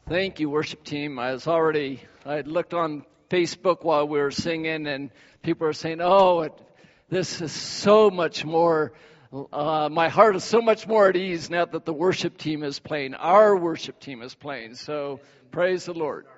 Thank you, worship team. I had looked on Facebook while we were singing, and people are saying, this is so much more, my heart is so much more at ease now that the worship team is playing. Our worship team is playing, so praise the Lord.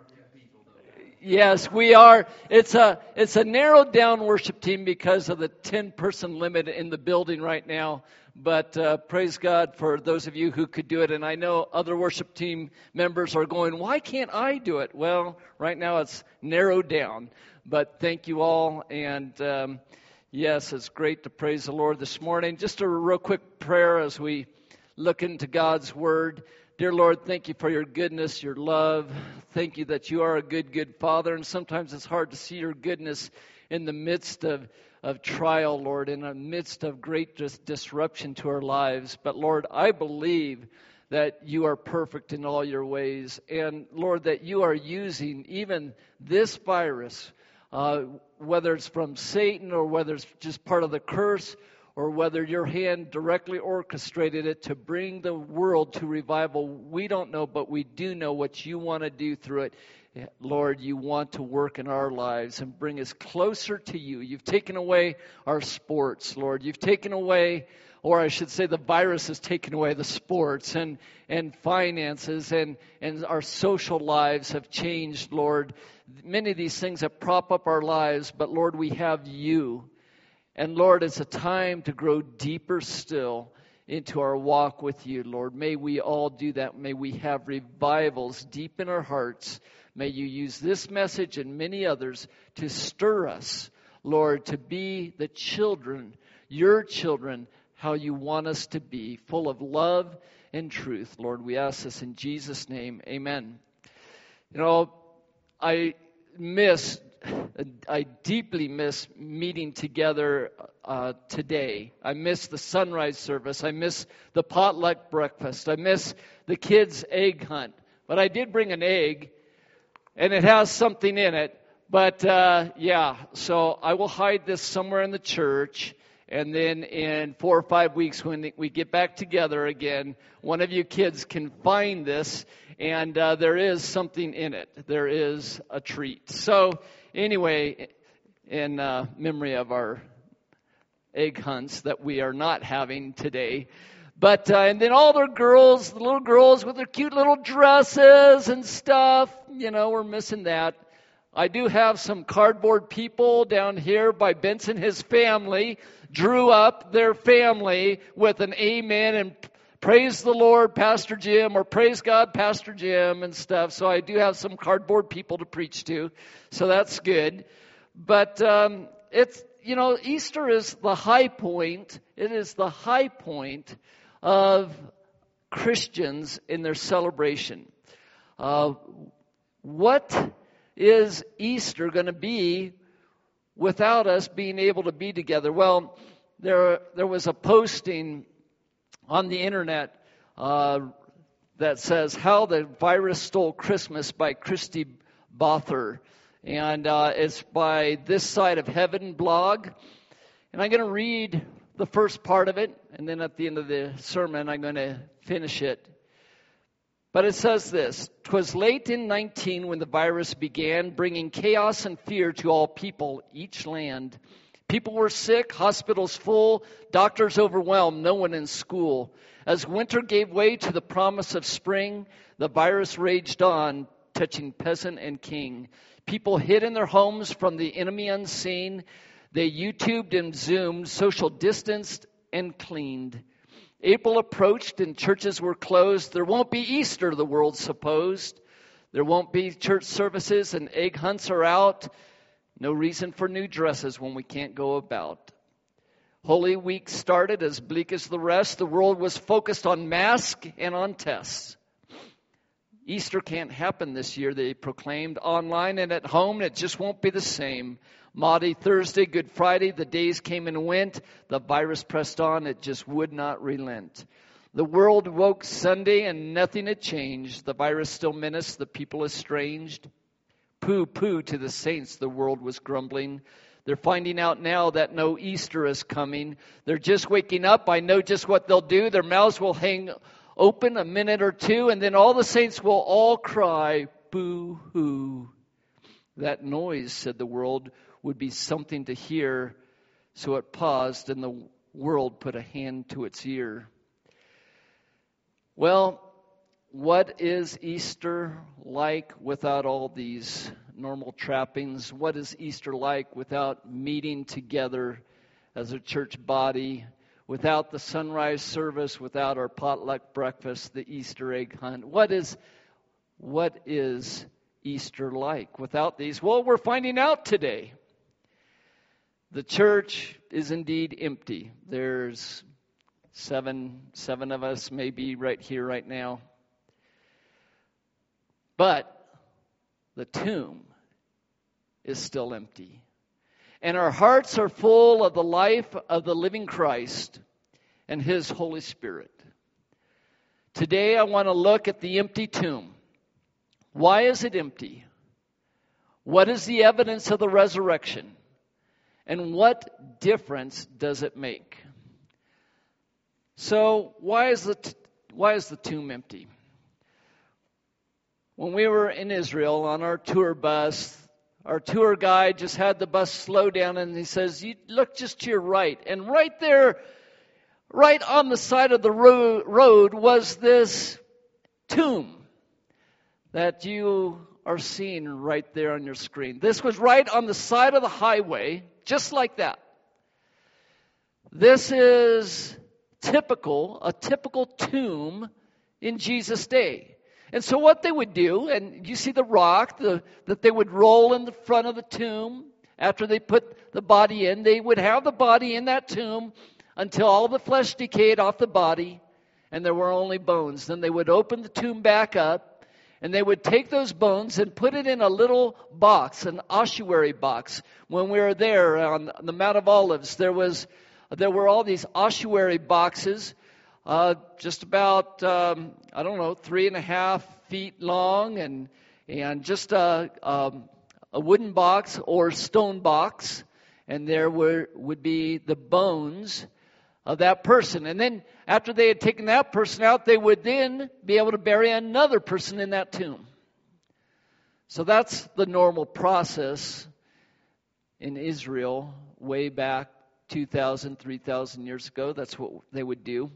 Yes, we are. It's a narrowed down worship team because of the 10-person limit in the building right now. But praise God for those of you who could do it. And I know other worship team members are going, why can't I do it? Well, right now it's narrowed down. But thank you all. And yes, it's great to praise the Lord this morning. Just a real quick prayer as we look into God's Word. Dear Lord, thank you for your goodness, your love. Thank you that you are a good, good Father. And sometimes it's hard to see your goodness in the midst of trial, Lord, in the midst of great disruption to our lives. But Lord, I believe that you are perfect in all your ways. And Lord, that you are using even this virus, whether it's from Satan or whether it's just part of the curse, or whether your hand directly orchestrated it to bring the world to revival. We don't know, but we do know what you want to do through it. Lord, you want to work in our lives and bring us closer to you. You've taken away our sports, Lord. You've taken away, or I should say the virus has taken away the sports and finances, and our social lives have changed, Lord. Many of these things that prop up our lives, but Lord, we have you. And Lord, it's a time to grow deeper still into our walk with you, Lord. May we all do that. May we have revivals deep in our hearts. May you use this message and many others to stir us, Lord, to be the children, your children, how you want us to be, full of love and truth. Lord, we ask this in Jesus' name. Amen. You know, I deeply miss meeting together today. I miss the sunrise service. I miss the potluck breakfast. I miss the kids' egg hunt. But I did bring an egg, and it has something in it. But so I will hide this somewhere in the church. And then in 4 or 5 weeks when we get back together again, one of you kids can find this, and there is something in it. There is a treat. So anyway, in memory of our egg hunts that we are not having today. But and then all the little girls with their cute little dresses and stuff, we're missing that. I do have some cardboard people down here by Benson. His family drew up their family with an amen and praise the Lord, Pastor Jim, or praise God, Pastor Jim, and stuff. So I do have some cardboard people to preach to. So that's good. But it's, Easter is the high point. It is the high point of Christians in their celebration. What is Easter going to be without us being able to be together? Well, there was a posting on the internet that says How the Virus Stole Christmas by Christy Bother. And it's by This Side of Heaven blog. And I'm going to read the first part of it, and then at the end of the sermon I'm going to finish it. But it says this: "'Twas late in 19 when the virus began, bringing chaos and fear to all people, each land. People were sick, hospitals full, doctors overwhelmed, no one in school. As winter gave way to the promise of spring, the virus raged on, touching peasant and king. People hid in their homes from the enemy unseen. They YouTubed and Zoomed, social distanced and cleaned. April approached and churches were closed. There won't be Easter, the world supposed. There won't be church services and egg hunts are out. No reason for new dresses when we can't go about. Holy Week started as bleak as the rest. The world was focused on masks and on tests. Easter can't happen this year, they proclaimed. Online and at home, it just won't be the same. Maundy Thursday, Good Friday, the days came and went. The virus pressed on, it just would not relent. The world woke Sunday and nothing had changed. The virus still menaced, the people estranged. Pooh-pooh to the saints, the world was grumbling. They're finding out now that no Easter is coming. They're just waking up. I know just what they'll do. Their mouths will hang open a minute or two, and then all the saints will all cry, boo-hoo. That noise, said the world, would be something to hear. So it paused, and the world put a hand to its ear. Well, what is Easter like without all these normal trappings? What is Easter like without meeting together as a church body, without the sunrise service, without our potluck breakfast, the Easter egg hunt? What is Easter like without these? Well, we're finding out today. The church is indeed empty. There's seven of us maybe right here, right now. But the tomb is still empty. And our hearts are full of the life of the living Christ and His Holy Spirit. Today I want to look at the empty tomb. Why is it empty? What is the evidence of the resurrection? And what difference does it make? So, why is the tomb empty? When we were in Israel on our tour bus, our tour guide just had the bus slow down, and he says, "You look just to your right." And right there, right on the side of the road was this tomb that you are seeing right there on your screen. This was right on the side of the highway, just like that. This is a typical tomb in Jesus' day. And so what they would do, and you see the rock that they would roll in the front of the tomb after they put the body in. They would have the body in that tomb until all the flesh decayed off the body and there were only bones. Then they would open the tomb back up, and they would take those bones and put it in a little box, an ossuary box. When we were there on the Mount of Olives, there were all these ossuary boxes, just about 3.5 feet long, and just a wooden box or stone box, and there would be the bones of that person. And then after they had taken that person out, they would then be able to bury another person in that tomb. So that's the normal process in Israel way back 2,000, 3,000 years ago. That's what they would do.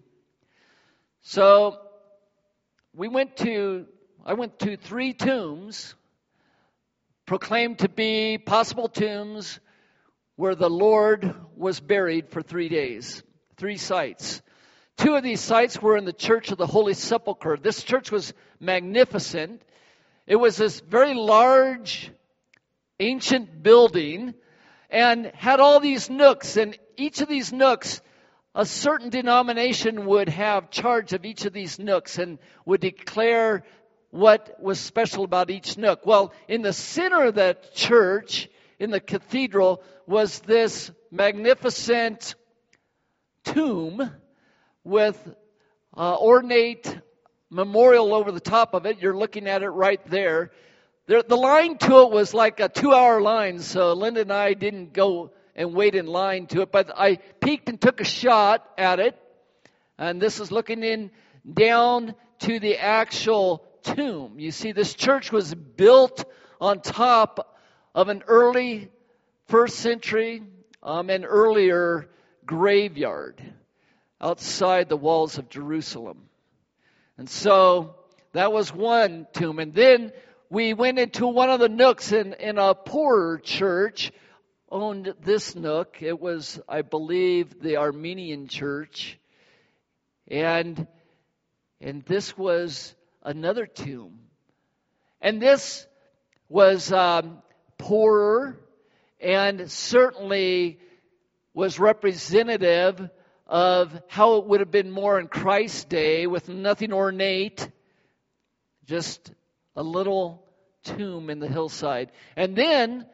So I went to 3 tombs proclaimed to be possible tombs where the Lord was buried for 3 days. 3 sites. 2 of these sites were in the Church of the Holy Sepulchre. This church was magnificent. It was this very large, ancient building and had all these nooks. And each of these nooks, a certain denomination would have charge of each of these nooks and would declare what was special about each nook. Well, in the center of the church, in the cathedral, was this magnificent tomb with ornate memorial over the top of it. You're looking at it right there. The line to it was like a 2-hour line, so Linda and I didn't go and wait in line to it, but I peeked and took a shot at it, and this is looking in down to the actual tomb. You see, this church was built on top of an early 1st century and earlier graveyard outside the walls of Jerusalem. And so that was one tomb. And then we went into one of the nooks in a poorer church owned this nook. It was, I believe, the Armenian church. And this was another tomb. And this was poorer and certainly was representative of how it would have been more in Christ's day, with nothing ornate, just a little tomb in the hillside. And then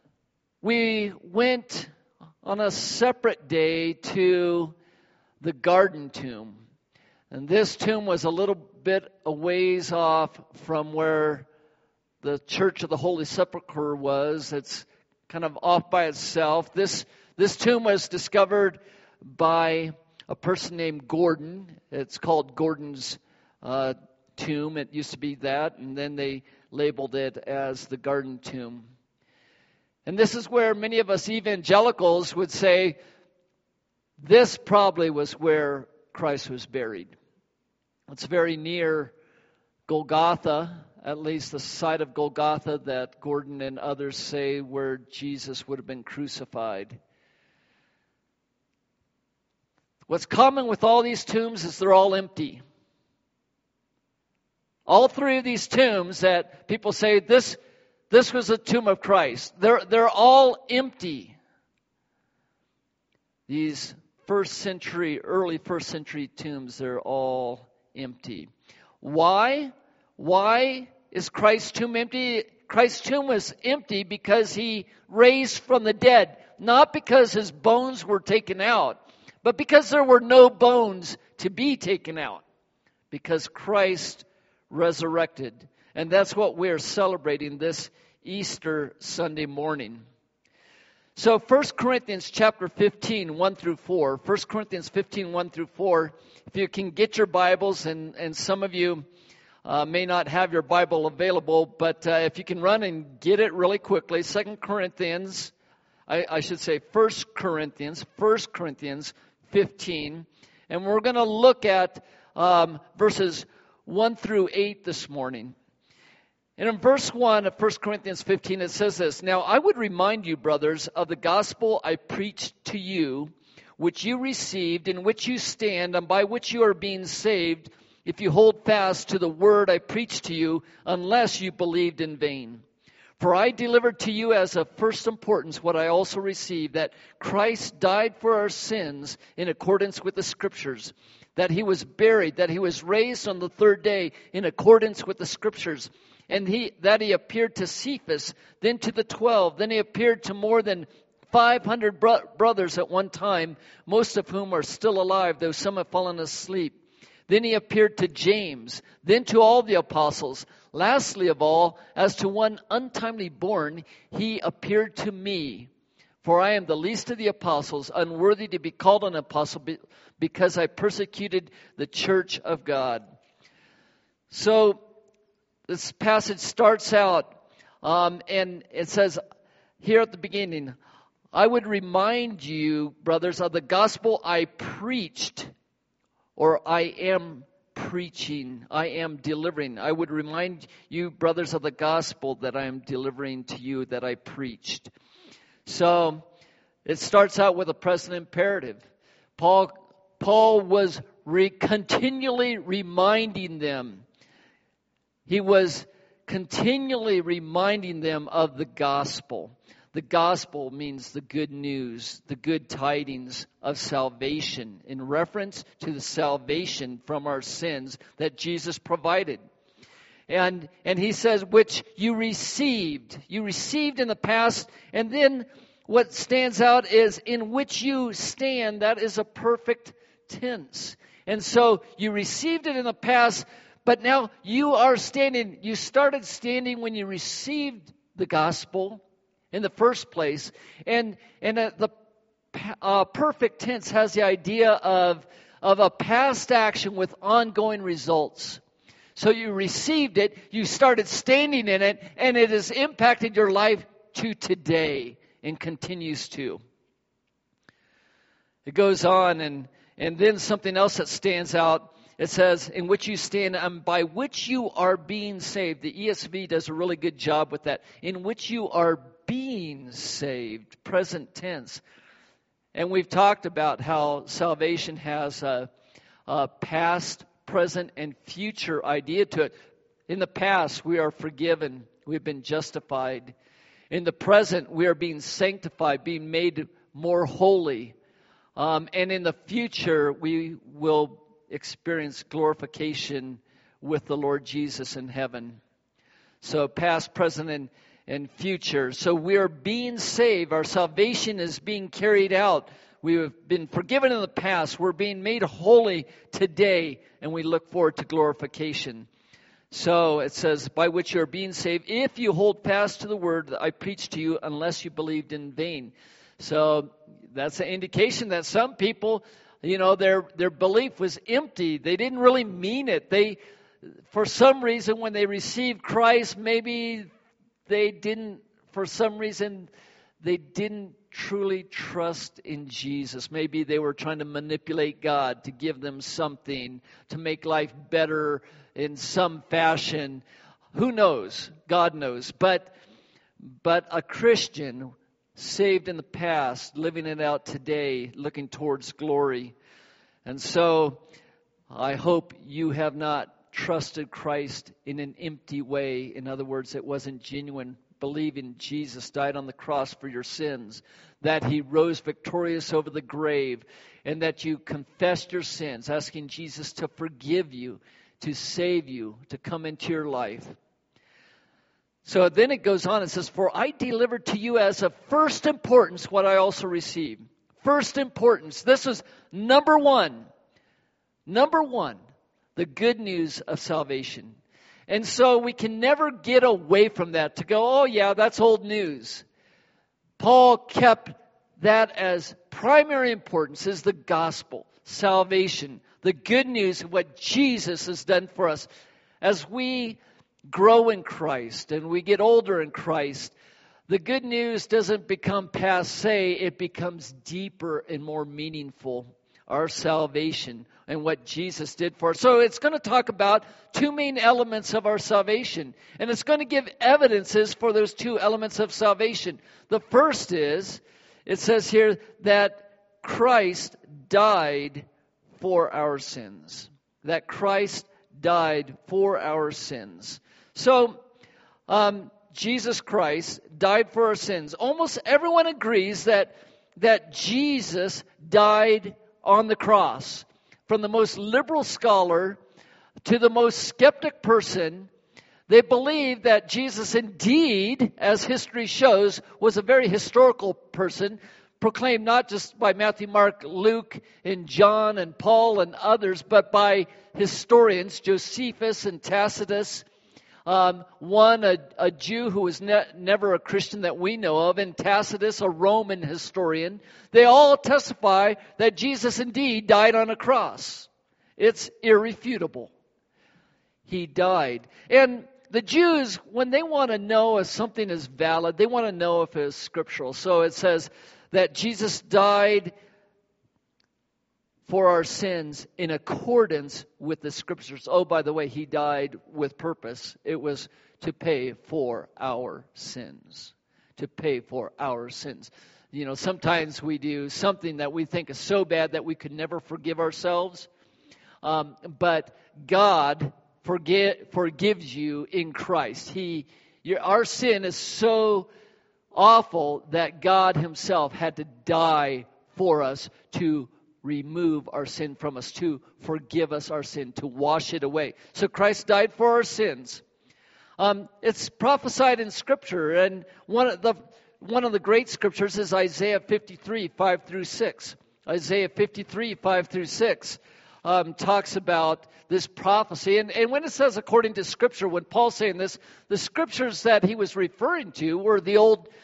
we went on a separate day to the garden tomb. And this tomb was a little bit a ways off from where the Church of the Holy Sepulchre was. It's kind of off by itself. This tomb was discovered by a person named Gordon. It's called Gordon's tomb. It used to be that, and then they labeled it as the garden tomb. And this is where many of us evangelicals would say, this probably was where Christ was buried. It's very near Golgotha, at least the site of Golgotha that Gordon and others say where Jesus would have been crucified. What's common with all these tombs is they're all empty. All three of these tombs that people say, this was a tomb of Christ, they're all empty. These early first century tombs, they're all empty. Why? Why is Christ's tomb empty? Christ's tomb was empty because he raised from the dead. Not because his bones were taken out, but because there were no bones to be taken out. Because Christ resurrected. And that's what we're celebrating this Easter Sunday morning. So 1 Corinthians chapter 15, 1 through 4. 1 Corinthians 15, 1 through 4. If you can get your Bibles, and some of you may not have your Bible available, but if you can run and get it really quickly. 2 Corinthians, I should say 1 Corinthians 15. And we're going to look at verses 1 through 8 this morning. And in verse 1 of 1 Corinthians 15, it says this, "Now I would remind you, brothers, of the gospel I preached to you, which you received, in which you stand, and by which you are being saved, if you hold fast to the word I preached to you, unless you believed in vain. For I delivered to you as of first importance what I also received, that Christ died for our sins in accordance with the Scriptures, that he was buried, that he was raised on the third day in accordance with the Scriptures, and that he appeared to Cephas, then to the 12, then he appeared to more than 500 brothers at one time, most of whom are still alive, though some have fallen asleep. Then he appeared to James, then to all the apostles. Lastly of all, as to one untimely born, he appeared to me. For I am the least of the apostles, unworthy to be called an apostle, because I persecuted the church of God." So this passage starts out, and it says here at the beginning, "I would remind you, brothers, of the gospel I preached," or "I am preaching, I am delivering. I would remind you, brothers, of the gospel that I am delivering to you, that I preached." So it starts out with a present imperative. Paul was continually reminding them. He was continually reminding them of the gospel. The gospel means the good news, the good tidings of salvation, in reference to the salvation from our sins that Jesus provided. And he says, which you received. You received in the past, and then what stands out is in which you stand. That is a perfect tense. And so you received it in the past, but now you are standing. You started standing when you received the gospel in the first place. And the perfect tense has the idea of a past action with ongoing results. So you received it, you started standing in it, and it has impacted your life to today and continues to. It goes on, and then something else that stands out. It says, in which you stand, and by which you are being saved. The ESV does a really good job with that. In which you are being saved, present tense. And we've talked about how salvation has a past, present, and future idea to it. In the past, we are forgiven. We've been justified. In the present, we are being sanctified, being made more holy. And in the future, we will experience glorification with the Lord Jesus in heaven. So past, present, and future. So we are being saved. Our salvation is being carried out. We have been forgiven in the past. We're being made holy today, and we look forward to glorification. So it says, by which you are being saved, if you hold fast to the word that I preached to you, unless you believed in vain. So that's an indication that some people their belief was empty. They didn't really mean it. For some reason, when they received Christ, maybe they didn't truly trust in Jesus. Maybe they were trying to manipulate God to give them something, to make life better in some fashion. Who knows? God knows. But a Christian saved in the past, living it out today, looking towards glory. And so I hope you have not trusted Christ in an empty way. In other words, it wasn't genuine. Believing Jesus died on the cross for your sins, that He rose victorious over the grave, and that you confessed your sins, asking Jesus to forgive you, to save you, to come into your life. So then it goes on and says, "For I delivered to you as of first importance what I also received." First importance. This was number one. Number one, the good news of salvation. And so we can never get away from that to go, oh yeah, that's old news. Paul kept that as primary importance, is the gospel, salvation, the good news of what Jesus has done for us. As we grow in Christ and we get older in Christ, the good news doesn't become passé, it becomes deeper and more meaningful. Our salvation and what Jesus did for us. So it's going to talk about two main elements of our salvation. And it's going to give evidences for those two elements of salvation. The first is, it says here that Christ died for our sins. That Christ died for our sins. So, Jesus Christ died for our sins. Almost everyone agrees that Jesus died on the cross. From the most liberal scholar to the most skeptic person, they believe that Jesus indeed, as history shows, was a very historical person, proclaimed not just by Matthew, Mark, Luke, and John, and Paul, and others, but by historians, Josephus and Tacitus. One, a Jew who was never a Christian that we know of, and Tacitus, a Roman historian. They all testify that Jesus indeed died on a cross. It's irrefutable. He died. And the Jews, when they want to know if something is valid, they want to know if it is scriptural. So it says that Jesus died for our sins in accordance with the Scriptures. Oh, by the way, He died with purpose. It was to pay for our sins. To pay for our sins. Sometimes we do something that we think is so bad that we could never forgive ourselves. But God forgives you in Christ. Our sin is so awful that God Himself had to die for us to remove our sin from us, to forgive us our sin, to wash it away. So Christ died for our sins. It's prophesied in Scripture, and one of the great Scriptures is Isaiah 53, 5 through 6. Isaiah 53, 5 through 6 talks about this prophecy. And when it says according to Scripture, when Paul's saying this, the Scriptures that he was referring to were the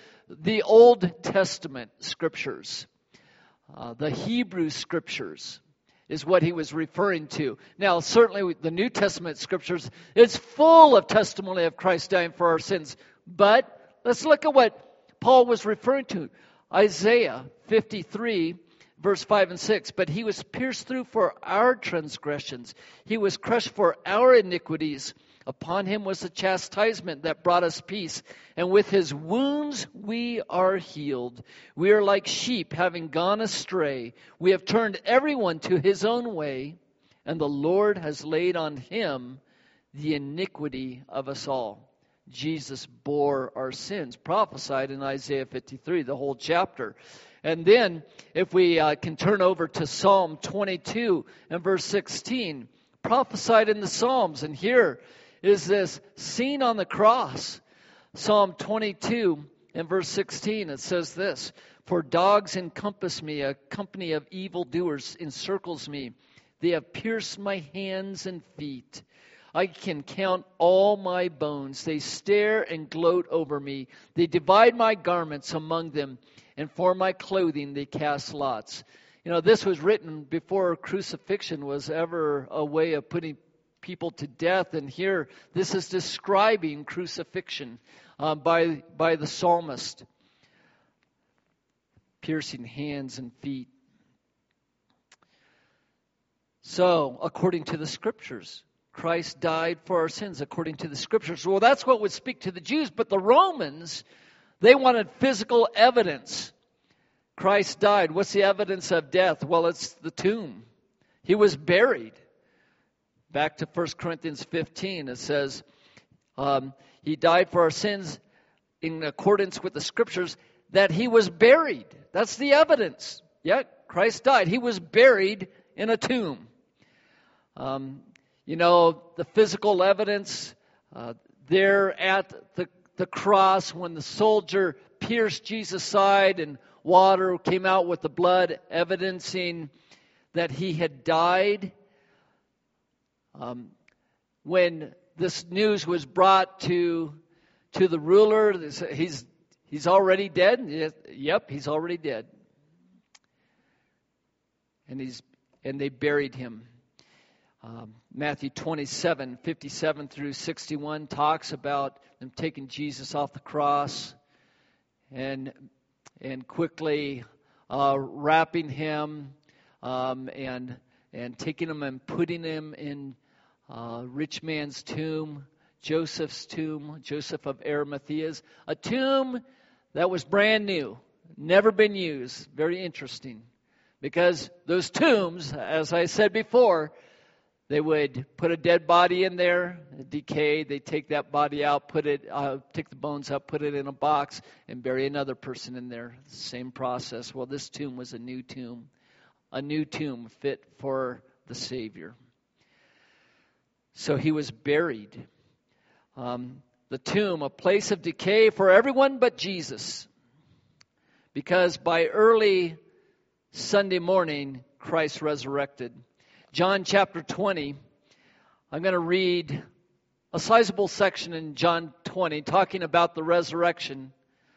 Old Testament Scriptures. The Hebrew Scriptures is what he was referring to. Now, certainly the New Testament Scriptures is full of testimony of Christ dying for our sins. But let's look at what Paul was referring to. Isaiah 53, verse 5 and 6. But He was pierced through for our transgressions. He was crushed for our iniquities. Upon Him was the chastisement that brought us peace, and with His wounds we are healed. We are like sheep having gone astray. We have turned everyone to his own way, and the Lord has laid on Him the iniquity of us all. Jesus bore our sins, prophesied in Isaiah 53, the whole chapter. And then, if we can turn over to Psalm 22 and verse 16, prophesied in the Psalms, and here is this scene on the cross. Psalm 22 and verse 16, it says this, "For dogs encompass me, a company of evildoers encircles me. They have pierced my hands and feet. I can count all my bones. They stare and gloat over me. They divide my garments among them, and for my clothing they cast lots. This was written before crucifixion was ever a way of putting people to death. And here, this is describing crucifixion by the psalmist. Piercing hands and feet. So, according to the Scriptures, Christ died for our sins according to the Scriptures. Well, that's what would speak to the Jews, but the Romans, they wanted physical evidence. Christ died. What's the evidence of death? Well, it's the tomb. He was buried. Back to 1 Corinthians 15, it says, He died for our sins in accordance with the Scriptures, that He was buried. That's the evidence. Yeah, Christ died. He was buried in a tomb. The physical evidence there at the cross when the soldier pierced Jesus' side and water came out with the blood, evidencing that He had died. When this news was brought to the ruler, he's already dead. Yep, he's already dead. And they buried Him. Matthew 27:57 through 61 talks about them taking Jesus off the cross and quickly wrapping Him and taking Him and putting Him in rich man's tomb, Joseph's tomb, Joseph of Arimathea's, a tomb that was brand new, never been used. Very interesting, because those tombs, as I said before, they would put a dead body in there, decay. They take that body out, take the bones up, put it in a box, and bury another person in there. Same process. Well, this tomb was a new tomb fit for the Savior. So He was buried. The tomb, a place of decay for everyone but Jesus. Because by early Sunday morning, Christ resurrected. John chapter 20, I'm going to read a sizable section in John 20 talking about the resurrection.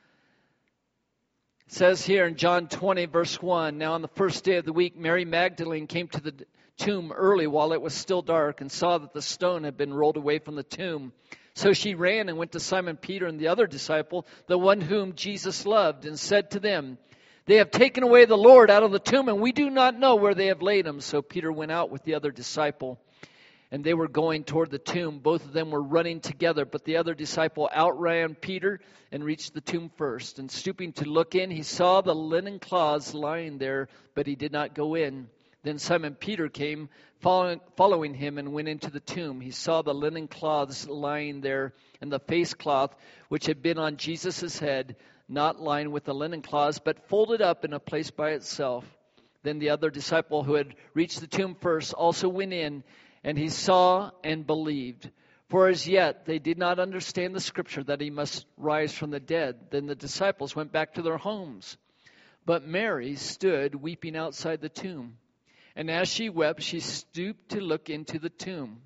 It says here in John 20 verse 1, Now on the first day of the week, Mary Magdalene came to the tomb early while it was still dark and saw that the stone had been rolled away from the tomb. So she ran and went to Simon Peter and the other disciple, the one whom Jesus loved, and said to them, They have taken away the Lord out of the tomb, and we do not know where they have laid Him. So Peter went out with the other disciple, and they were going toward the tomb. Both of them were running together, but the other disciple outran Peter and reached the tomb first. And stooping to look in, he saw the linen cloths lying there, but he did not go in. Then Simon Peter came, following him, and went into the tomb. He saw the linen cloths lying there, and the face cloth which had been on Jesus' head, not lying with the linen cloths, but folded up in a place by itself. Then the other disciple who had reached the tomb first also went in, and he saw and believed. For as yet they did not understand the Scripture that He must rise from the dead. Then the disciples went back to their homes. But Mary stood weeping outside the tomb. And as she wept, she stooped to look into the tomb.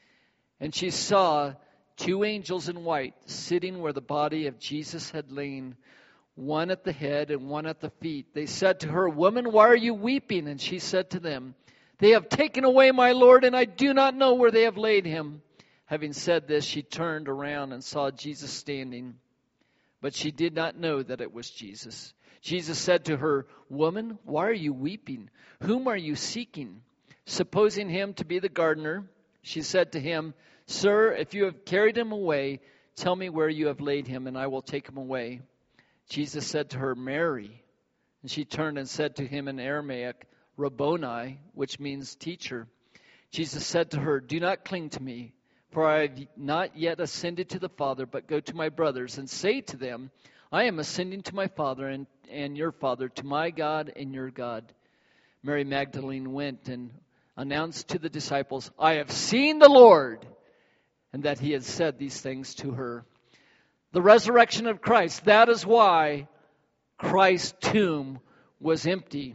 And she saw 2 angels in white sitting where the body of Jesus had lain, one at the head and one at the feet. They said to her, Woman, why are you weeping? And she said to them, They have taken away my Lord, and I do not know where they have laid Him. Having said this, she turned around and saw Jesus standing, but she did not know that it was Jesus. Jesus said to her, Woman, why are you weeping? Whom are you seeking? Supposing Him to be the gardener, she said to Him, Sir, if you have carried Him away, tell me where you have laid Him, and I will take Him away. Jesus said to her, Mary. And she turned and said to Him in Aramaic, Rabboni, which means teacher. Jesus said to her, Do not cling to me, for I have not yet ascended to the Father, but go to my brothers and say to them, I am ascending to my Father and your Father, to my God and your God. Mary Magdalene went and announced to the disciples, I have seen the Lord, and that He had said these things to her. The resurrection of Christ, that is why Christ's tomb was empty.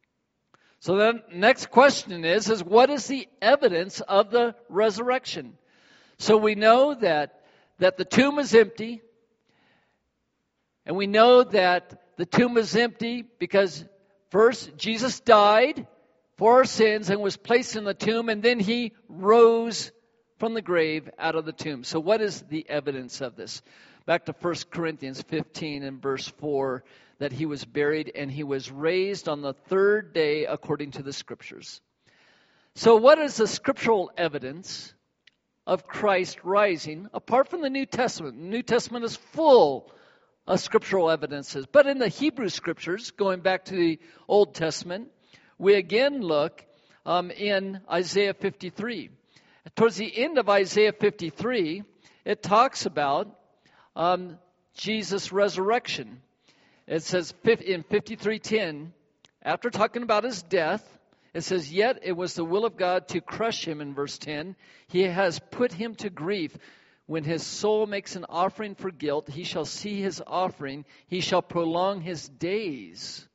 So the next question is what is the evidence of the resurrection? So we know that the tomb is empty. And we know that the tomb is empty because first, Jesus died for our sins and was placed in the tomb, and then he rose from the grave out of the tomb. So what is the evidence of this? Back to 1 Corinthians 15 and verse 4, that he was buried and he was raised on the third day according to the Scriptures. So what is the scriptural evidence of Christ rising, apart from the New Testament? The New Testament is full of scriptural evidences. But in the Hebrew Scriptures, going back to the Old Testament, we again look in Isaiah 53. Towards the end of Isaiah 53, it talks about Jesus' resurrection. It says in 53:10, after talking about his death, it says, "Yet it was the will of God to crush him," in verse 10. "He has put him to grief. When his soul makes an offering for guilt, he shall see his offering. He shall prolong his days.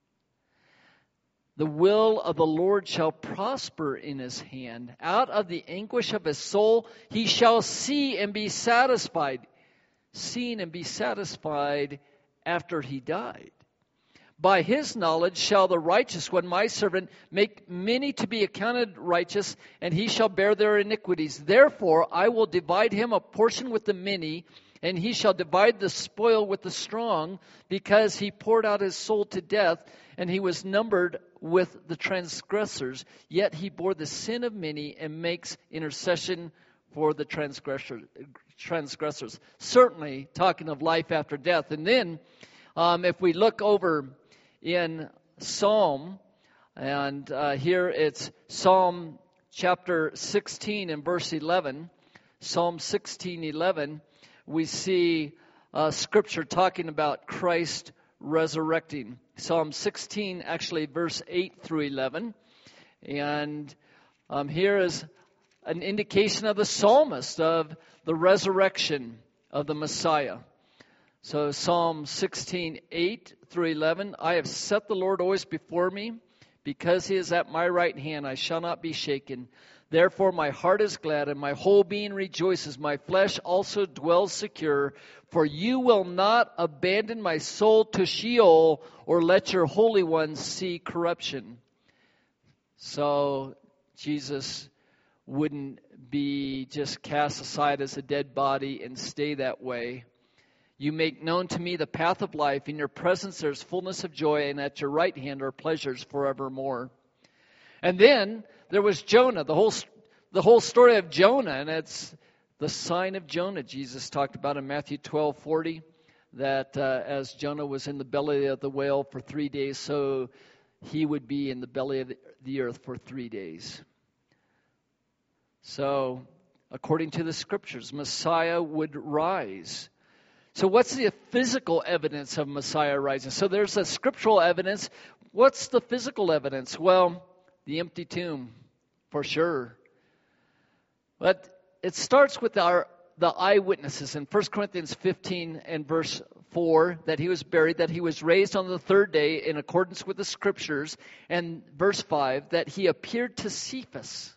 The will of the Lord shall prosper in his hand. Out of the anguish of his soul, he shall see and be satisfied." Seen and be satisfied after he died. "By his knowledge shall the righteous one, my servant, make many to be accounted righteous, and he shall bear their iniquities. Therefore I will divide him a portion with the many, and he shall divide the spoil with the strong, because he poured out his soul to death, and he was numbered with the transgressors. Yet he bore the sin of many and makes intercession for the transgressors." Certainly talking of life after death. And then if we look over in Psalm, and here it's Psalm chapter 16 and verse 11. Psalm 16:11, we see scripture talking about Christ resurrecting. Psalm 16, actually verse 8 through 11. And here is an indication of the psalmist of the resurrection of the Messiah. So Psalm 16:8 through 11, "I have set the Lord always before me. Because he is at my right hand, I shall not be shaken. Therefore my heart is glad, and my whole being rejoices. My flesh also dwells secure. For you will not abandon my soul to Sheol, or let your Holy One see corruption." So Jesus wouldn't be just cast aside as a dead body and stay that way. "You make known to me the path of life. In your presence there is fullness of joy, and at your right hand are pleasures forevermore." And then there was Jonah, the whole story of Jonah, and it's the sign of Jonah Jesus talked about in Matthew 12:40, that as Jonah was in the belly of the whale for 3 days, so he would be in the belly of the earth for 3 days. So, according to the Scriptures, Messiah would rise. So what's the physical evidence of Messiah rising? So there's a scriptural evidence. What's the physical evidence? Well, the empty tomb, for sure. But it starts with the eyewitnesses in 1 Corinthians 15 and verse 4, that he was buried, that he was raised on the third day in accordance with the Scriptures, and verse 5, that he appeared to Cephas.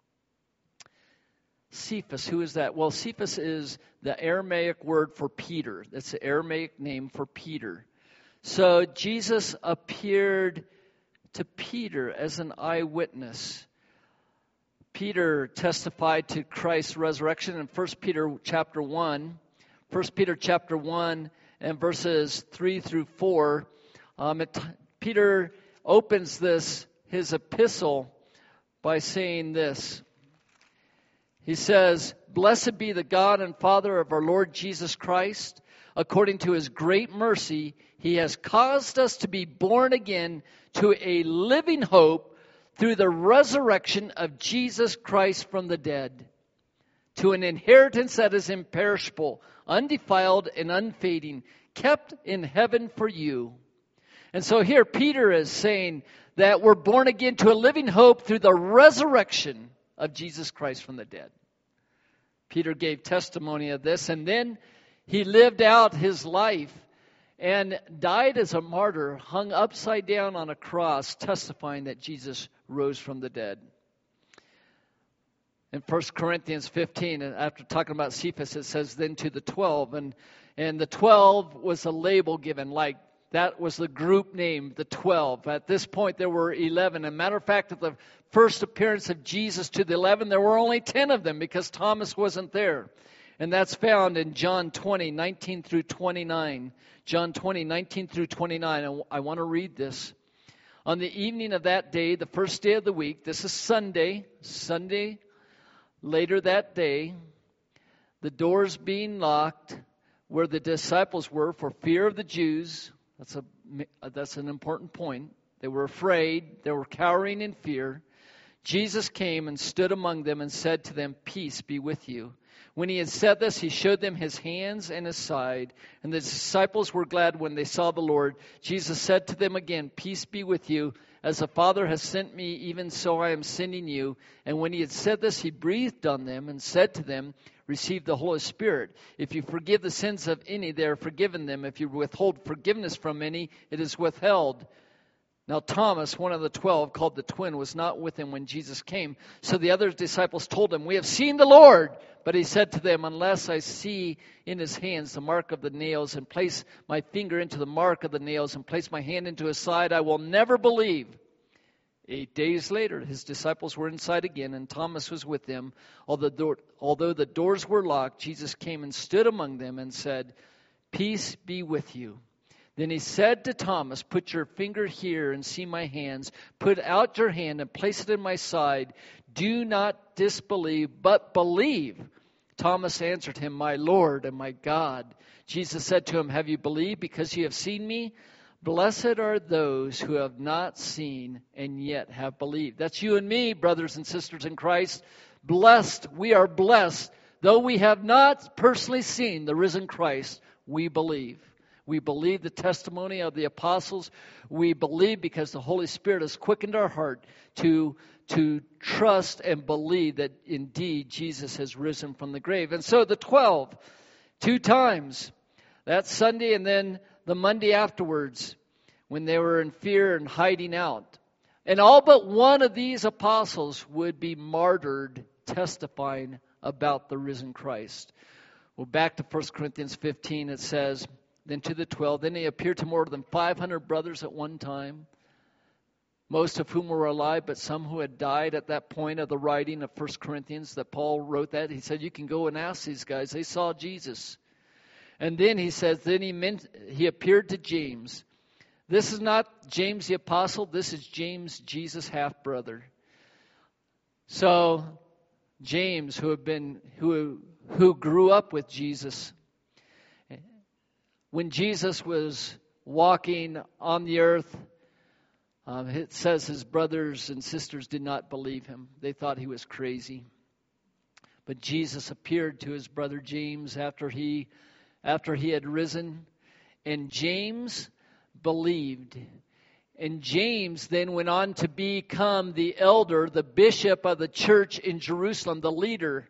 Cephas, who is that? Well, Cephas is the Aramaic word for Peter. That's the Aramaic name for Peter. So Jesus appeared to Peter as an eyewitness. Peter testified to Christ's resurrection in 1 Peter chapter 1. 1 Peter chapter 1 and verses 3 through 4. Peter opens his epistle by saying this. He says, "Blessed be the God and Father of our Lord Jesus Christ. According to his great mercy, he has caused us to be born again to a living hope through the resurrection of Jesus Christ from the dead, to an inheritance that is imperishable, undefiled, and unfading, kept in heaven for you." And so here Peter is saying that we're born again to a living hope through the resurrection of Jesus Christ from the dead. Peter gave testimony of this, and then he lived out his life and died as a martyr, hung upside down on a cross, testifying that Jesus rose from the dead. In 1 Corinthians 15, after talking about Cephas, it says, "Then to the 12," and the 12 was a label given, like That was the group name, the 12. At this point, there were 11. As a matter of fact, at the first appearance of Jesus to the 11, there were only 10 of them because Thomas wasn't there. And that's found in John 20, 19 through 29. John 20, 19 through 29. And I want to read this. On the evening of that day, the first day of the week, this is Sunday, later that day, the doors being locked where the disciples were for fear of the Jews. That's an important point. They were afraid. They were cowering in fear. Jesus came and stood among them and said to them, "Peace be with you." When he had said this, he showed them his hands and his side. And the disciples were glad when they saw the Lord. Jesus said to them again, "Peace be with you. As the Father has sent me, even so I am sending you." And when he had said this, he breathed on them and said to them, "Receive the Holy Spirit. If you forgive the sins of any, they are forgiven them. If you withhold forgiveness from any, it is withheld." Now Thomas, one of the 12, called the twin, was not with him when Jesus came. So the other disciples told him, "We have seen the Lord." But he said to them, "Unless I see in his hands the mark of the nails, and place my finger into the mark of the nails, and place my hand into his side, I will never believe." 8 days later, his disciples were inside again, and Thomas was with them. Although the doors were locked, Jesus came and stood among them and said, "Peace be with you." Then he said to Thomas, "Put your finger here and see my hands. Put out your hand and place it in my side. Do not disbelieve, but believe." Thomas answered him, "My Lord and my God." Jesus said to him, "Have you believed because you have seen me? Blessed are those who have not seen and yet have believed." That's you and me, brothers and sisters in Christ. Blessed, we are blessed. Though we have not personally seen the risen Christ, we believe. We believe the testimony of the apostles. We believe because the Holy Spirit has quickened our heart to trust and believe that indeed Jesus has risen from the grave. And so the 12, 2 times, that Sunday and then the Monday afterwards, when they were in fear and hiding out. And all but one of these apostles would be martyred, testifying about the risen Christ. Well, back to 1 Corinthians 15, it says, "Then to the 12, then he appeared to more than 500 brothers at one time, most of whom were alive, but some who had died." At that point of the writing of 1 Corinthians that Paul wrote that, he said, you can go and ask these guys. They saw Jesus. And then he says, then he appeared to James. This is not James the apostle. This is James, Jesus' half-brother. So James, who grew up with Jesus, when Jesus was walking on the earth, it says his brothers and sisters did not believe him. They thought he was crazy. But Jesus appeared to his brother James after he had risen. And James believed. And James then went on to become the elder, the bishop of the church in Jerusalem, the leader.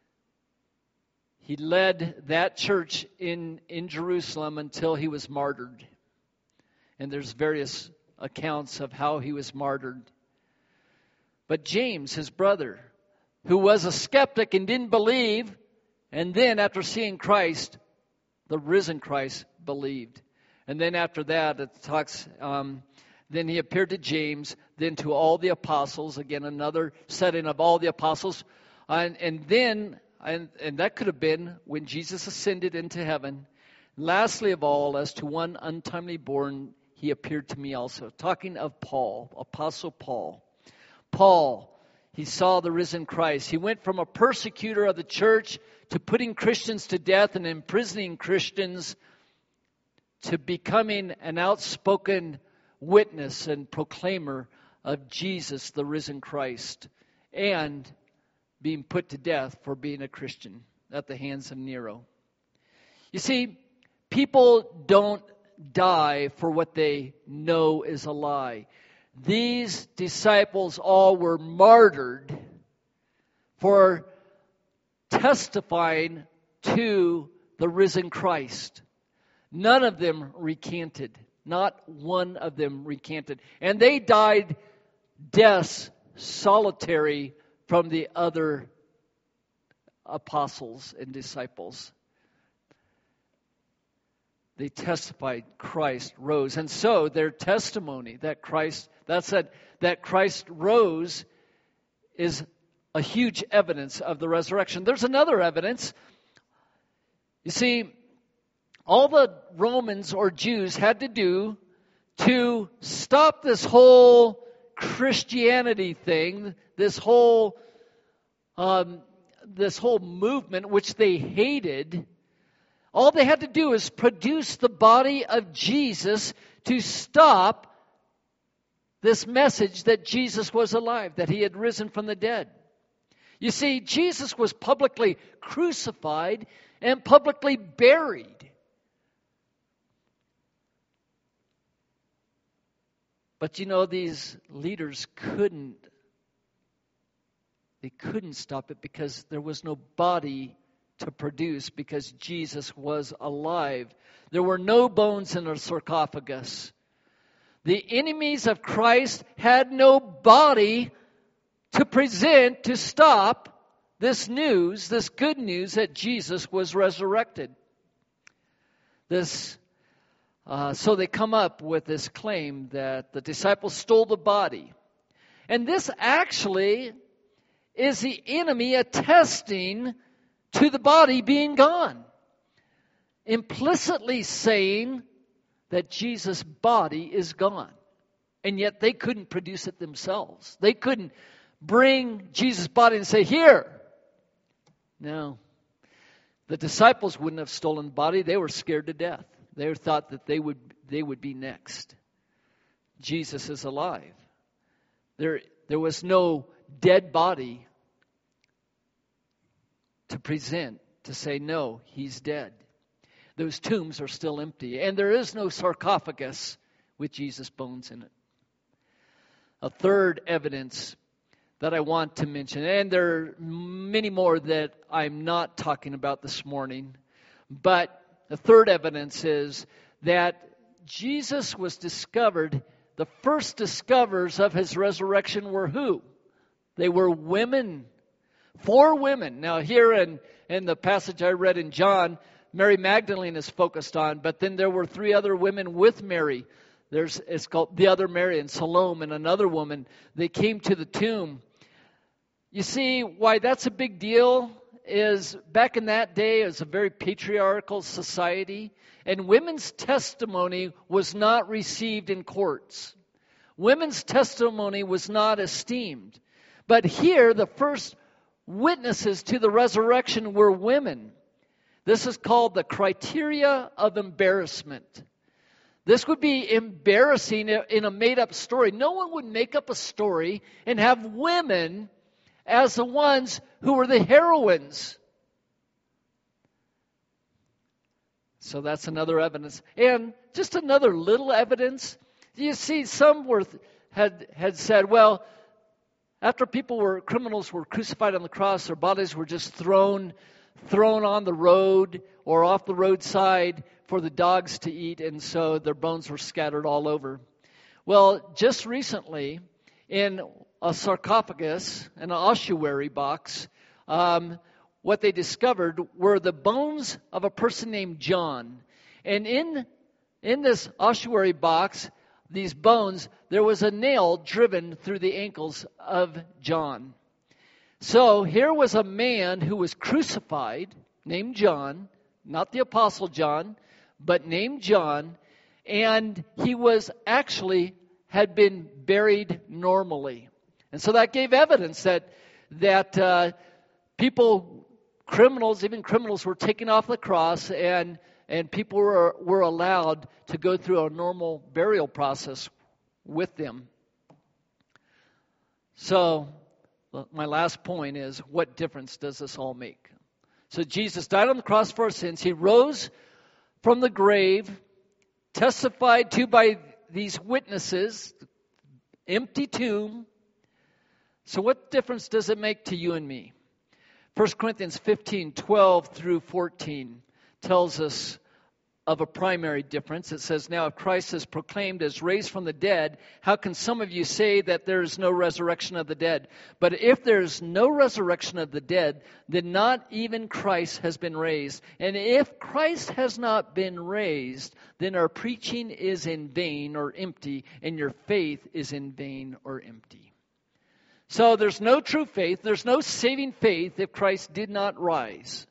He led that church in Jerusalem until he was martyred. And there's various accounts of how he was martyred. But James, his brother, who was a skeptic and didn't believe, and then after seeing Christ, the risen Christ, believed. And then after that, it talks, then he appeared to James, then to all the apostles. Again, another setting of all the apostles. And that could have been when Jesus ascended into heaven. Lastly of all, as to one untimely born, he appeared to me also. Talking of Paul, Apostle Paul. Paul, he saw the risen Christ. He went from a persecutor of the church to putting Christians to death and imprisoning Christians to becoming an outspoken witness and proclaimer of Jesus, the risen Christ, and being put to death for being a Christian at the hands of Nero. You see, people don't die for what they know is a lie. These disciples all were martyred for testifying to the risen Christ. None of them recanted. Not one of them recanted. And they died deaths solitary from the other apostles and disciples. they testified Christ rose. And so their testimony that Christ rose is a huge evidence of the resurrection. There's another evidence. You see, all the Romans or Jews had to do to stop this whole Christianity thing, this whole movement which they hated. All they had to do is produce the body of Jesus to stop this message that Jesus was alive, that he had risen from the dead. You see, Jesus was publicly crucified and publicly buried. But you know, these leaders couldn't stop it because there was no body to produce, because Jesus was alive. There were no bones in a sarcophagus. The enemies of Christ had no body to present to stop this news, this good news that Jesus was resurrected. So they come up with this claim that the disciples stole the body. And this actually is the enemy attesting to the body being gone, implicitly saying that Jesus' body is gone. And yet they couldn't produce it themselves. They couldn't bring Jesus' body and say, here. No. The disciples wouldn't have stolen the body. They were scared to death. They thought that they would be next. Jesus is alive. There was no dead body to present, to say, no, he's dead. Those tombs are still empty. And there is no sarcophagus with Jesus' bones in it. A third evidence that I want to mention, and there are many more that I'm not talking about this morning, but the third evidence is that Jesus was discovered. The first discoverers of his resurrection were who? They were women. 4 women. Now here in the passage I read in John, Mary Magdalene is focused on, but then there were 3 other women with Mary. It's called the other Mary and Salome and another woman. They came to the tomb. You see why that's a big deal is back in that day it was a very patriarchal society, and women's testimony was not received in courts. Women's testimony was not esteemed. But here the first witnesses to the resurrection were women. This is called the criteria of embarrassment. This would be embarrassing in a made-up story. No one would make up a story and have women as the ones who were the heroines. So that's another evidence. And just another little evidence. You see, some had said, well, after criminals were crucified on the cross, their bodies were just thrown on the road or off the roadside for the dogs to eat, and so their bones were scattered all over. Well, just recently, in a sarcophagus, an ossuary box, what they discovered were the bones of a person named John. And in this ossuary box, these bones, there was a nail driven through the ankles of John. So here was a man who was crucified, named John, not the Apostle John, but named John, and he was actually had been buried normally. And so that gave evidence that criminals were taken off the cross, and people were allowed to go through a normal burial process with them. So my last point is, what difference does this all make? So Jesus died on the cross for our sins. He rose from the grave, testified to by these witnesses, empty tomb. So what difference does it make to you and me? 1 Corinthians 15:12 through 14 tells us of a primary difference. It says, now if Christ is proclaimed as raised from the dead, how can some of you say that there is no resurrection of the dead? But if there is no resurrection of the dead, then not even Christ has been raised. And if Christ has not been raised, then our preaching is in vain or empty, and your faith is in vain or empty. So there's no true faith, there's no saving faith if Christ did not rise.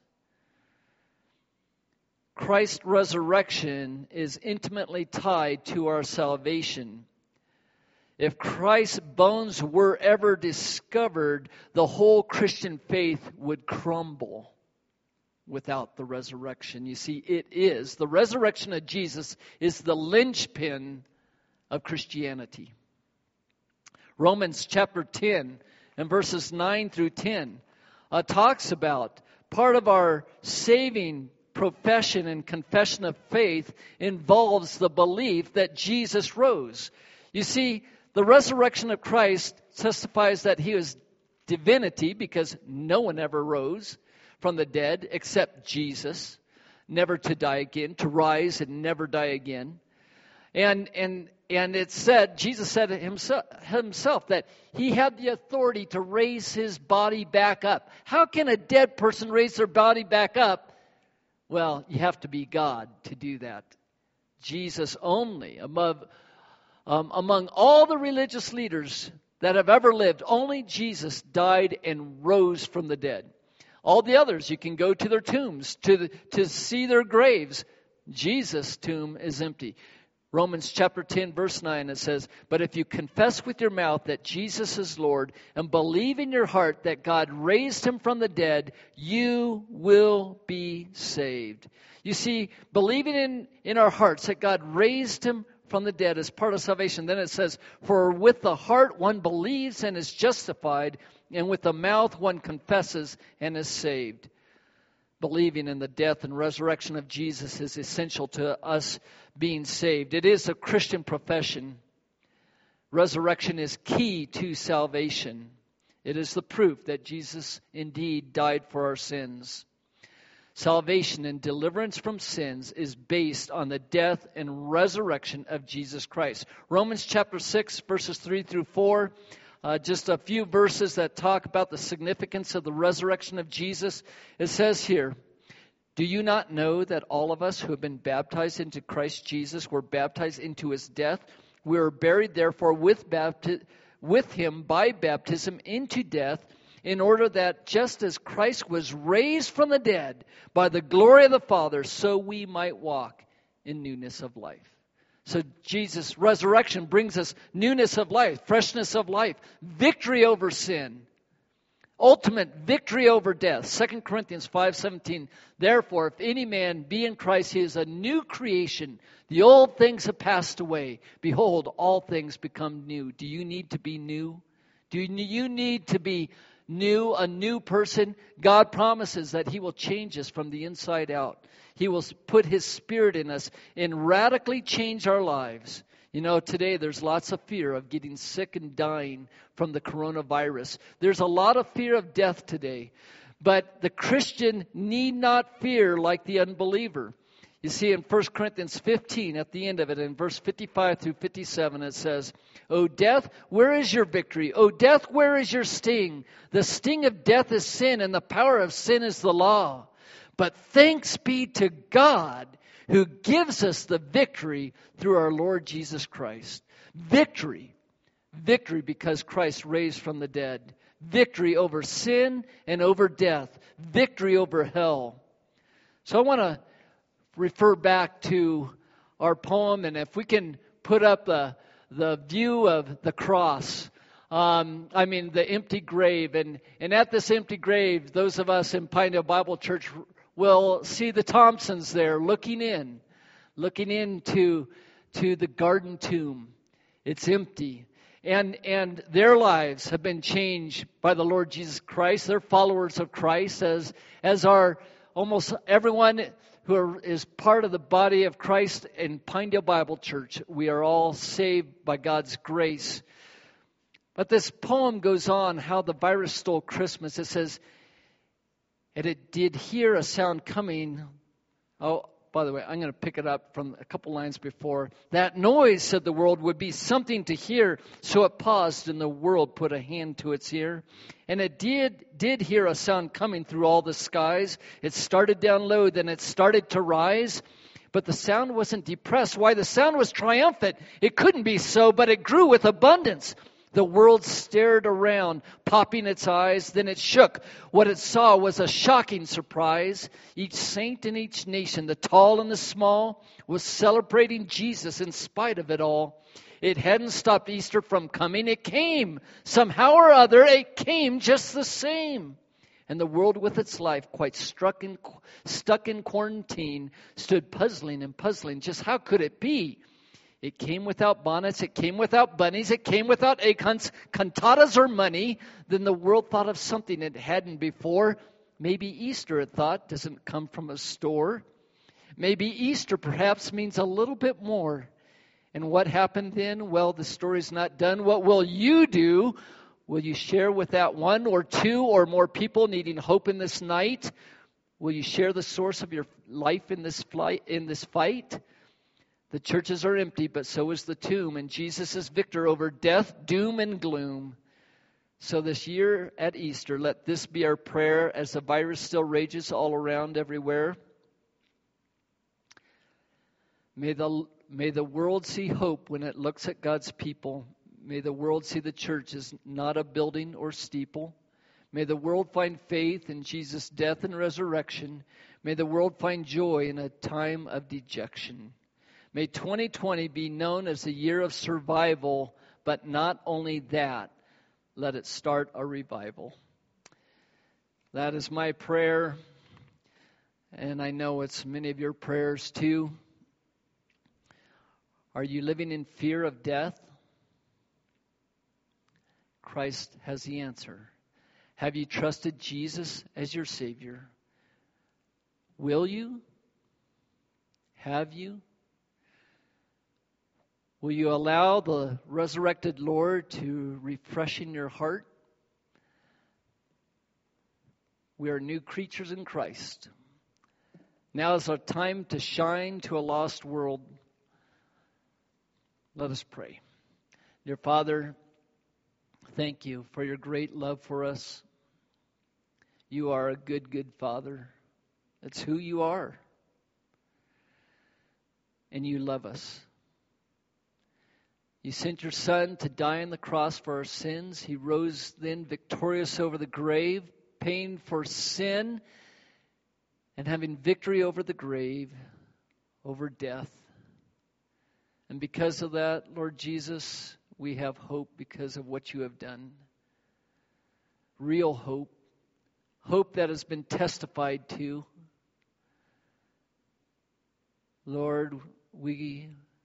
Christ's resurrection is intimately tied to our salvation. If Christ's bones were ever discovered, the whole Christian faith would crumble without the resurrection. You see, the resurrection of Jesus is the linchpin of Christianity. Romans chapter 10 and verses 9 through 10 talks about part of our saving profession and confession of faith involves the belief that Jesus rose. You see, the resurrection of Christ testifies that he was divinity because no one ever rose from the dead except Jesus, never to die again, to rise and never die again. And it said, Jesus said himself that he had the authority to raise his body back up. How can a dead person raise their body back up? Well, you have to be God to do that. Jesus only, among all the religious leaders that have ever lived, only Jesus died and rose from the dead. All the others, you can go to their tombs to see their graves. Jesus' tomb is empty. Romans chapter 10, verse 9, it says, but if you confess with your mouth that Jesus is Lord and believe in your heart that God raised him from the dead, you will be saved. You see, believing in our hearts that God raised him from the dead is part of salvation. Then it says, for with the heart one believes and is justified, and with the mouth one confesses and is saved. Believing in the death and resurrection of Jesus is essential to us being saved. It is a Christian profession. Resurrection is key to salvation. It is the proof that Jesus indeed died for our sins. Salvation and deliverance from sins is based on the death and resurrection of Jesus Christ. Romans chapter 6, verses 3 through 4. Just a few verses that talk about the significance of the resurrection of Jesus. It says here, do you not know that all of us who have been baptized into Christ Jesus were baptized into his death? We were buried therefore with him by baptism into death, in order that just as Christ was raised from the dead by the glory of the Father, so we might walk in newness of life. So Jesus' resurrection brings us newness of life, freshness of life, victory over sin, ultimate victory over death. 2 Corinthians 5:17, therefore, if any man be in Christ, he is a new creation. The old things have passed away. Behold, all things become new. Do you need to be new? Do you need to be new, a new person? God promises that he will change us from the inside out. He will put his Spirit in us and radically change our lives. You know, today there's lots of fear of getting sick and dying from the coronavirus. There's a lot of fear of death today. But the Christian need not fear like the unbeliever. You see, in 1 Corinthians 15, at the end of it, in verse 55 through 57, it says, O death, where is your victory? O death, where is your sting? The sting of death is sin, and the power of sin is the law. But thanks be to God who gives us the victory through our Lord Jesus Christ. Victory. Victory because Christ raised from the dead. Victory over sin and over death. Victory over hell. So I want to refer back to our poem, and if we can put up the view of the cross. The empty grave. And at this empty grave, those of us in Pinedale Bible Church will see the Thompsons there looking into the garden tomb. It's empty. And their lives have been changed by the Lord Jesus Christ. They're followers of Christ, as are almost everyone who is part of the body of Christ in Pinedale Bible Church. We are all saved by God's grace. But this poem goes on how the virus stole Christmas. It says, and it did hear a sound coming by the way, I'm going to pick it up from a couple lines before. That noise, said the world, would be something to hear. So it paused, and the world put a hand to its ear. And it did hear a sound coming through all the skies. It started down low, then it started to rise. But the sound wasn't depressed. Why? The sound was triumphant. It couldn't be so, but it grew with abundance. The world stared around, popping its eyes. Then it shook. What it saw was a shocking surprise. Each saint in each nation, the tall and the small, was celebrating Jesus in spite of it all. It hadn't stopped Easter from coming. It came. Somehow or other, it came just the same. And the world with its life quite stuck in quarantine stood puzzling. Just how could it be? It came without bonnets, it came without bunnies, it came without egg hunts, cantatas or money. Then the world thought of something it hadn't before. Maybe Easter, it thought, doesn't come from a store. Maybe Easter perhaps means a little bit more. And what happened then? Well, the story's not done. What will you do? Will you share with that one or two or more people needing hope in this night? Will you share the source of your life in this fight? The churches are empty, but so is the tomb, and Jesus is victor over death, doom, and gloom. So this year at Easter, let this be our prayer as the virus still rages all around everywhere. May the world see hope when it looks at God's people. May the world see the church as not a building or steeple. May the world find faith in Jesus' death and resurrection. May the world find joy in a time of dejection. May 2020 be known as a year of survival, but not only that, let it start a revival. That is my prayer, and I know it's many of your prayers too. Are you living in fear of death? Christ has the answer. Have you trusted Jesus as your Savior? Will you? Have you? Will you allow the resurrected Lord to refreshen your heart? We are new creatures in Christ. Now is our time to shine to a lost world. Let us pray. Dear Father, thank you for your great love for us. You are a good, good Father. That's who you are. And you love us. You sent your Son to die on the cross for our sins. He rose then victorious over the grave, paying for sin and having victory over the grave, over death. And because of that, Lord Jesus, we have hope because of what you have done. Real hope. Hope that has been testified to. Lord, we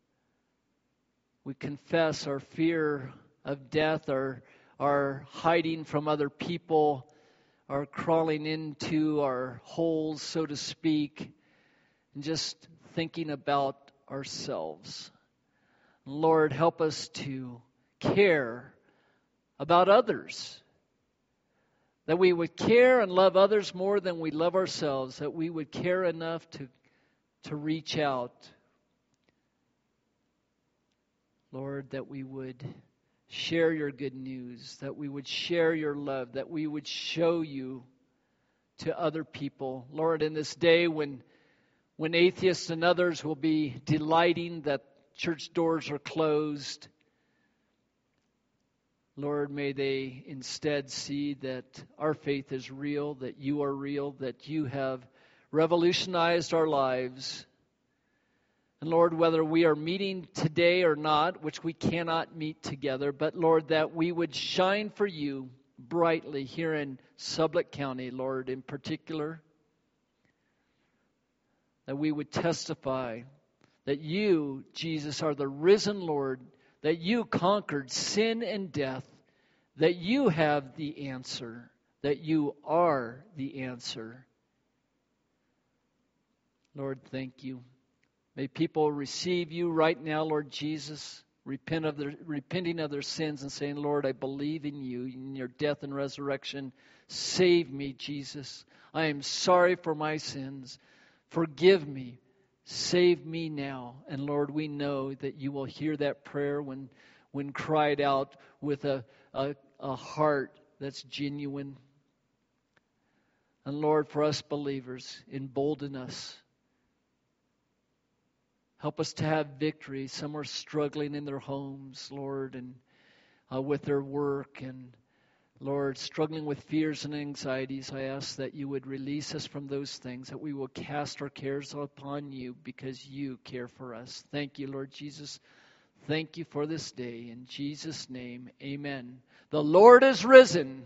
confess our fear of death, our hiding from other people, our crawling into our holes, so to speak, and just thinking about ourselves. Lord, help us to care about others. That we would care and love others more than we love ourselves. That we would care enough to reach out. Lord, that we would share your good news. That we would share your love. That we would show you to other people. Lord, in this day when atheists and others will be delighting that church doors are closed, Lord, may they instead see that our faith is real, that you are real, that you have revolutionized our lives. And Lord, whether we are meeting today or not, which we cannot meet together, but Lord, that we would shine for you brightly here in Sublette County, Lord, in particular. That we would testify that you, Jesus, are the risen Lord, that you conquered sin and death, that you have the answer, that you are the answer. Lord, thank you. May people receive you right now, Lord Jesus, repenting of their sins and saying, Lord, I believe in you, in your death and resurrection. Save me, Jesus. I am sorry for my sins. Forgive me. Save me now. And Lord, we know that you will hear that prayer when cried out with a heart that's genuine. And Lord, for us believers, embolden us. Help us to have victory. Some are struggling in their homes, Lord, and with their work, and Lord, struggling with fears and anxieties. I ask that you would release us from those things, that we will cast our cares upon you because you care for us. Thank you, Lord Jesus. Thank you for this day. In Jesus' name, amen. The Lord is risen.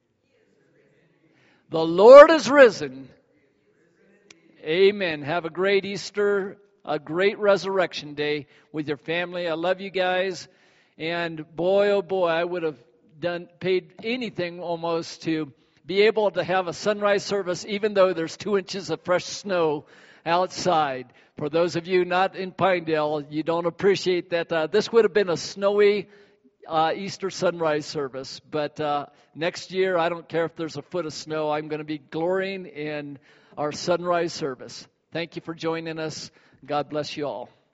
The Lord is risen. Amen. Have a great Easter, a great Resurrection Day with your family. I love you guys. And boy, oh boy, I would have paid anything almost to be able to have a sunrise service, even though there's 2 inches of fresh snow outside. For those of you not in Pinedale, you don't appreciate that. This would have been a snowy Easter sunrise service. But next year, I don't care if there's a foot of snow. I'm going to be glorying in our sunrise service. Thank you for joining us. God bless you all.